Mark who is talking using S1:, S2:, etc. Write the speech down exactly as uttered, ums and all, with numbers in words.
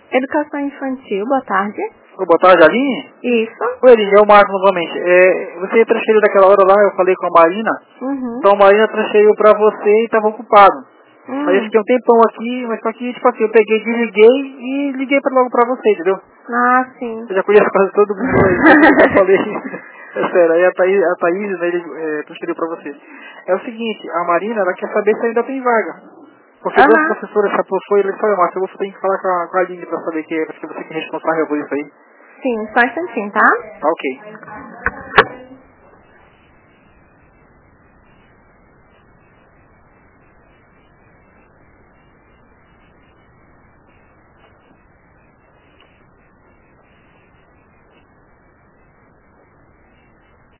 S1: Educação infantil, boa tarde.
S2: Oh, boa tarde, Aline?
S1: Isso.
S2: Oi, Aline, é o Marco novamente. É, você transferiu daquela hora lá, eu falei com a Marina.
S1: Uhum.
S2: Então a Marina transferiu pra você e estava ocupado.
S1: Hum.
S2: Aí eu fiquei um tempão aqui, mas só que, tipo assim, eu peguei, desliguei e liguei pra, logo pra você, entendeu?
S1: Ah, sim.
S2: Eu já conheço quase todo mundo aí, eu já falei. É sério, aí a Thaís, a Thaís né, ele, é, transferiu pra você. É o seguinte, a Marina, ela quer saber se ainda tem vaga. Porque duas
S1: Aham.
S2: professoras se apossou e ele falou, Márcio, você tem que falar com a, com a Aline pra saber que acho que você que é responsável por isso aí.
S1: Sim, só um instantinho, tá?
S2: Tá ok.